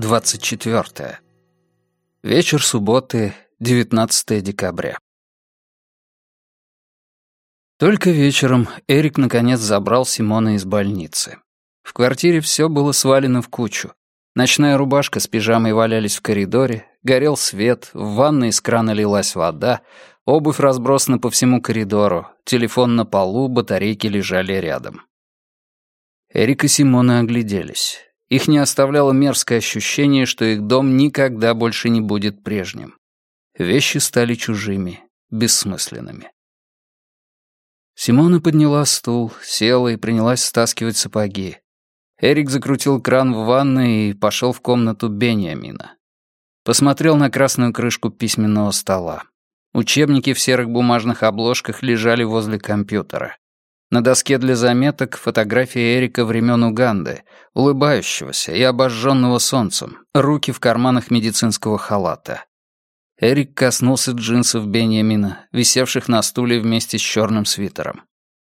24. Вечер субботы, 19 декабря. Только вечером Эрик наконец забрал Симона из больницы. В квартире все было свалено в кучу. Ночная рубашка с пижамой валялись в коридоре, горел свет, в ванной из крана лилась вода, обувь разбросана по всему коридору, телефон на полу, батарейки лежали рядом. Эрик и Симона огляделись. Их не оставляло мерзкое ощущение, что их дом никогда больше не будет прежним. Вещи стали чужими, бессмысленными. Симона подняла стул, села и принялась стаскивать сапоги. Эрик закрутил кран в ванной и пошел в комнату Беньямина. Посмотрел на красную крышку письменного стола. Учебники в серых бумажных обложках лежали возле компьютера. На доске для заметок фотография Эрика времен Уганды, улыбающегося и обожженного солнцем, руки в карманах медицинского халата. Эрик коснулся джинсов Беньямина, висевших на стуле вместе с черным свитером.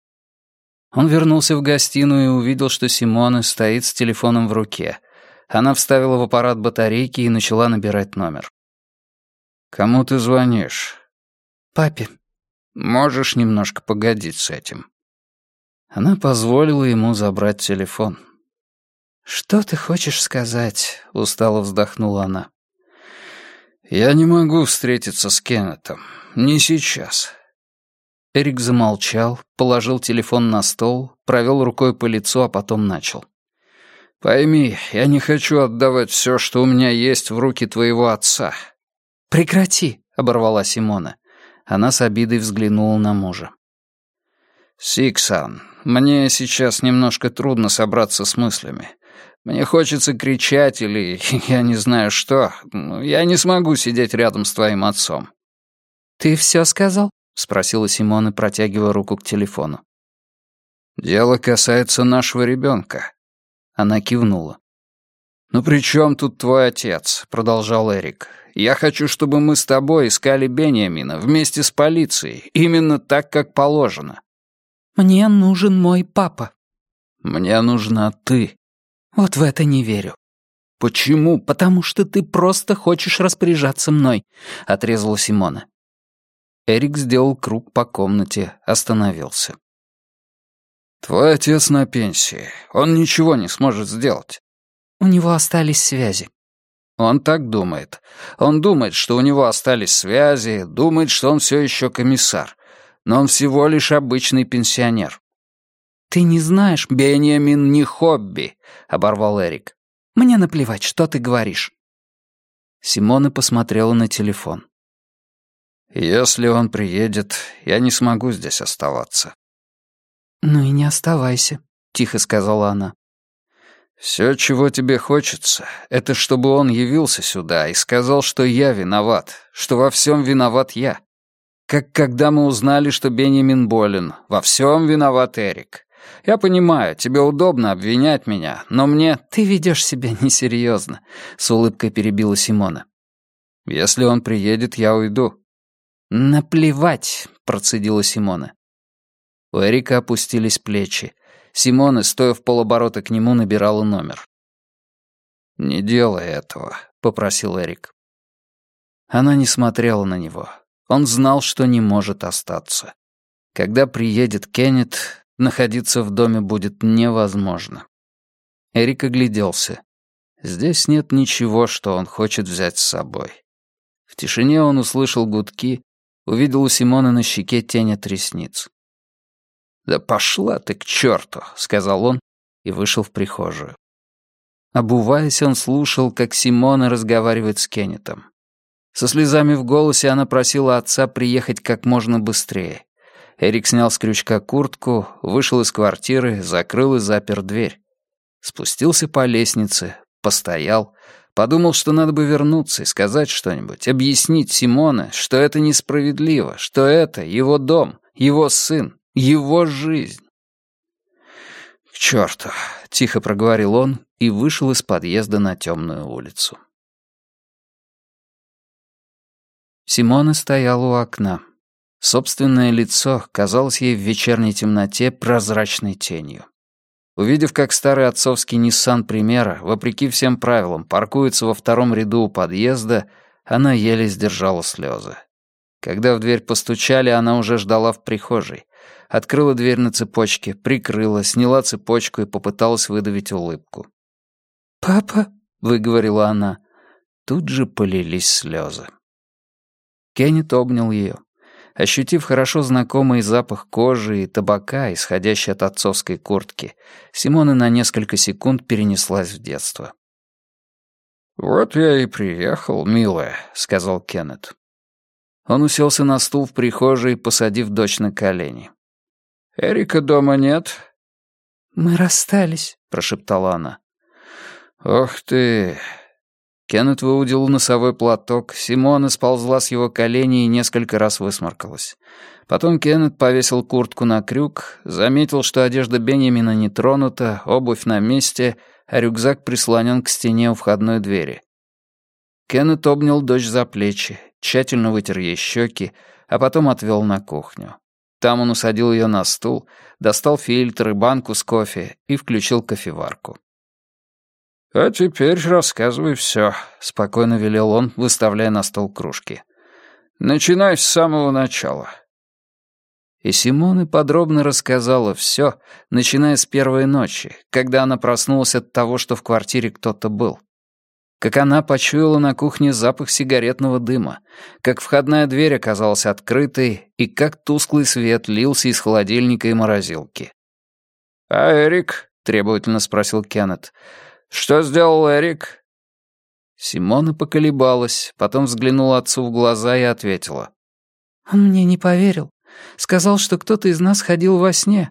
Он вернулся в гостиную и увидел, что Симона стоит с телефоном в руке. Она вставила в аппарат батарейки и начала набирать номер. «Кому ты звонишь?» «Папе». «Можешь немножко погодить с этим?» Она позволила ему забрать телефон. «Что ты хочешь сказать?» — устало вздохнула она. «Я не могу встретиться с Кеннетом. Не сейчас». Эрик замолчал, положил телефон на стол, провел рукой по лицу, а потом начал. «Пойми, я не хочу отдавать все, что у меня есть, в руки твоего отца». «Прекрати», — оборвала Симона. Она с обидой взглянула на мужа. «Сиксан, мне сейчас немножко трудно собраться с мыслями. Мне хочется кричать или я не знаю что. Я не смогу сидеть рядом с твоим отцом». «Ты все сказал?» — спросила Симона, протягивая руку к телефону. «Дело касается нашего ребенка». Она кивнула. «Ну при чем тут твой отец?» — продолжал Эрик. «Я хочу, чтобы мы с тобой искали Беньямина вместе с полицией, именно так, как положено». «Мне нужен мой папа». «Мне нужна ты». «Вот в это не верю». «Почему?» «Потому что ты просто хочешь распоряжаться мной», — отрезала Симона. Эрик сделал круг по комнате, остановился. «Твой отец на пенсии. Он ничего не сможет сделать». «У него остались связи». «Он так думает. Он думает, что у него остались связи, думает, что он все еще комиссар. Но он всего лишь обычный пенсионер». «Ты не знаешь...» «Беньямин не хобби», — оборвал Эрик. «Мне наплевать, что ты говоришь». Симона посмотрела на телефон. «Если он приедет, я не смогу здесь оставаться». «Ну и не оставайся», — тихо сказала она. «Все, чего тебе хочется, это чтобы он явился сюда и сказал, что я виноват, что во всем виноват я. Как когда мы узнали, что Беньямин болен, во всем виноват Эрик. Я понимаю, тебе удобно обвинять меня, но мне...» «Ты ведешь себя несерьезно», — с улыбкой перебила Симона. «Если он приедет, я уйду». «Наплевать», — процедила Симона. У Эрика опустились плечи. Симона, стоя в полоборота к нему, набирала номер. «Не делай этого», — попросил Эрик. Она не смотрела на него. Он знал, что не может остаться. Когда приедет Кеннет, находиться в доме будет невозможно. Эрик огляделся. Здесь нет ничего, что он хочет взять с собой. В тишине он услышал гудки, увидел у Симоны на щеке тень от ресниц. «Да пошла ты к черту», — сказал он и вышел в прихожую. Обуваясь, он слушал, как Симона разговаривает с Кеннетом. Со слезами в голосе она просила отца приехать как можно быстрее. Эрик снял с крючка куртку, вышел из квартиры, закрыл и запер дверь. Спустился по лестнице, постоял, подумал, что надо бы вернуться и сказать что-нибудь, объяснить Симоне, что это несправедливо, что это его дом, его сын, его жизнь. «К черту», — тихо проговорил он и вышел из подъезда на темную улицу. Симона стояла у окна. Собственное лицо казалось ей в вечерней темноте прозрачной тенью. Увидев, как старый отцовский Nissan Примера, вопреки всем правилам, паркуется во втором ряду у подъезда, она еле сдержала слезы. Когда в дверь постучали, она уже ждала в прихожей. Открыла дверь на цепочке, прикрыла, сняла цепочку и попыталась выдавить улыбку. «Папа», — выговорила она. Тут же полились слезы. Кеннет обнял ее. Ощутив хорошо знакомый запах кожи и табака, исходящий от отцовской куртки, Симона на несколько секунд перенеслась в детство. «Вот я и приехал, милая», — сказал Кеннет. Он уселся на стул в прихожей, посадив дочь на колени. «Эрика дома нет?» «Мы расстались», — прошептала она. «Ох ты!» Кеннет выудил носовой платок, Симона сползла с его коленей и несколько раз высморкалась. Потом Кеннет повесил куртку на крюк, заметил, что одежда Беньямина не тронута, обувь на месте, а рюкзак прислонен к стене у входной двери. Кеннет обнял дочь за плечи, тщательно вытер ей щеки, а потом отвел на кухню. Там он усадил ее на стул, достал фильтр и банку с кофе и включил кофеварку. «А теперь рассказывай все», — спокойно велел он, выставляя на стол кружки. «Начинай с самого начала». И Симона подробно рассказала все, начиная с первой ночи, когда она проснулась от того, что в квартире кто-то был. Как она почуяла на кухне запах сигаретного дыма, как входная дверь оказалась открытой и как тусклый свет лился из холодильника и морозилки. «А Эрик?» — требовательно спросил Кеннет. «Что сделал Эрик?» Симона поколебалась, потом взглянула отцу в глаза и ответила. «Он мне не поверил. Сказал, что кто-то из нас ходил во сне».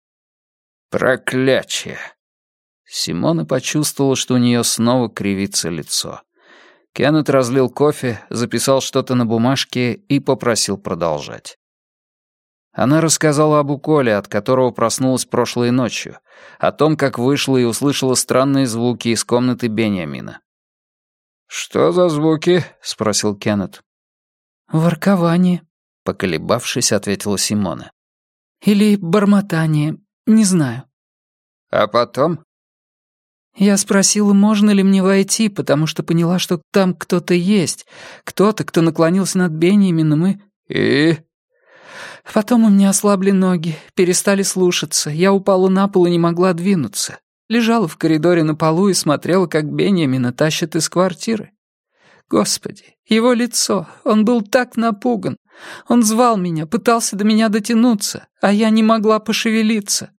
«Проклятье!» Симона почувствовала, что у нее снова кривится лицо. Кеннет разлил кофе, записал что-то на бумажке и попросил продолжать. Она рассказала об уколе, от которого проснулась прошлой ночью, о том, как вышла и услышала странные звуки из комнаты Беньямина. «Что за звуки?» — спросил Кеннет. «Воркование», — поколебавшись, ответила Симона. «Или бормотание, не знаю». «А потом?» Я спросила, можно ли мне войти, потому что поняла, что там кто-то есть, кто-то, кто наклонился над Беньямином И? Потом у меня ослабли ноги, перестали слушаться, я упала на пол и не могла двинуться. Лежала в коридоре на полу и смотрела, как Беньямина тащат из квартиры. Господи, его лицо, он был так напуган. Он звал меня, пытался до меня дотянуться, а я не могла пошевелиться».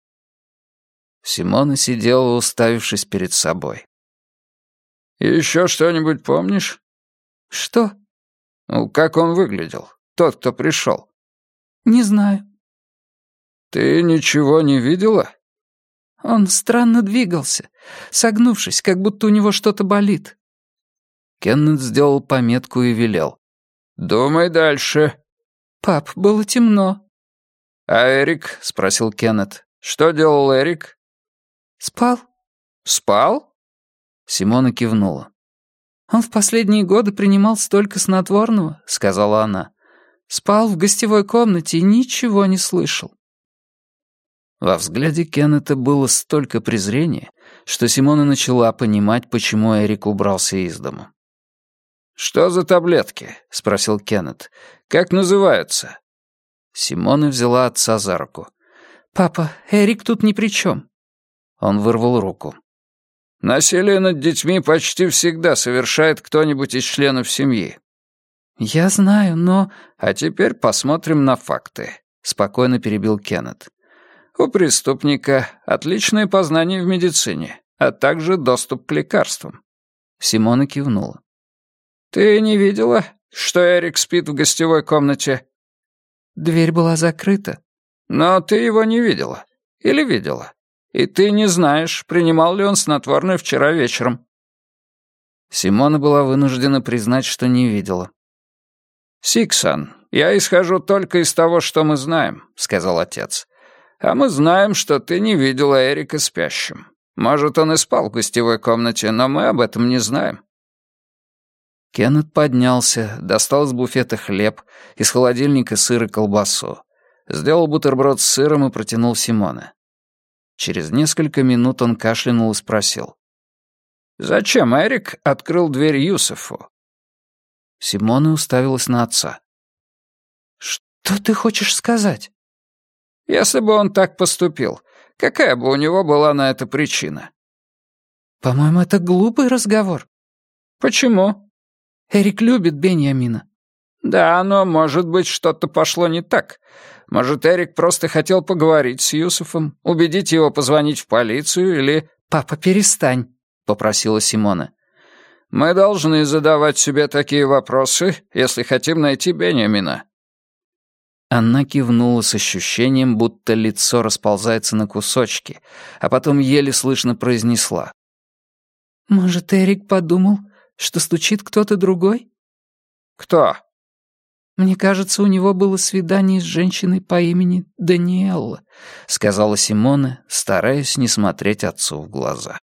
Симона сидела, уставившись перед собой. «Еще что-нибудь помнишь?» «Что?» «Ну, как он выглядел? Тот, кто пришел?» «Не знаю». «Ты ничего не видела?» Он странно двигался, согнувшись, как будто у него что-то болит. Кеннет сделал пометку и велел. «Думай дальше». «Пап, было темно». «А Эрик?» — спросил Кеннет. «Что делал Эрик?» «Спал». «Спал?» Симона кивнула. «Он в последние годы принимал столько снотворного», — сказала она. «Спал в гостевой комнате и ничего не слышал». Во взгляде Кеннета было столько презрения, что Симона начала понимать, почему Эрик убрался из дому. «Что за таблетки?» — спросил Кеннет. «Как называются?» Симона взяла отца за руку. «Папа, Эрик тут ни при чем». Он вырвал руку. «Насилие над детьми почти всегда совершает кто-нибудь из членов семьи». «Я знаю, но...» «А теперь посмотрим на факты», — спокойно перебил Кеннет. «У преступника отличное познание в медицине, а также доступ к лекарствам». Симона кивнула. «Ты не видела, что Эрик спит в гостевой комнате?» «Дверь была закрыта». «Но ты его не видела. Или видела? И ты не знаешь, принимал ли он снотворное вчера вечером». Симона была вынуждена признать, что не видела. «Сиксан, я исхожу только из того, что мы знаем», — сказал отец. «А мы знаем, что ты не видела Эрика спящим. Может, он и спал в гостевой комнате, но мы об этом не знаем». Кеннет поднялся, достал из буфета хлеб, из холодильника сыр и колбасу. Сделал бутерброд с сыром и протянул Симоне. Через несколько минут он кашлянул и спросил. «Зачем Эрик открыл дверь Юсефу?» Симона уставилась на отца. «Что ты хочешь сказать?» «Если бы он так поступил, какая бы у него была на это причина?» «По-моему, это глупый разговор». «Почему?» «Эрик любит Беньямина». «Да, но, может быть, что-то пошло не так. Может, Эрик просто хотел поговорить с Юсефом, убедить его позвонить в полицию или...» «Папа, перестань», — попросила Симона. «Мы должны задавать себе такие вопросы, если хотим найти Беньямина». Она кивнула с ощущением, будто лицо расползается на кусочки, а потом еле слышно произнесла. «Может, Эрик подумал, что стучит кто-то другой?» «Кто?» «Мне кажется, у него было свидание с женщиной по имени Даниэлла», — сказала Симона, стараясь не смотреть отцу в глаза.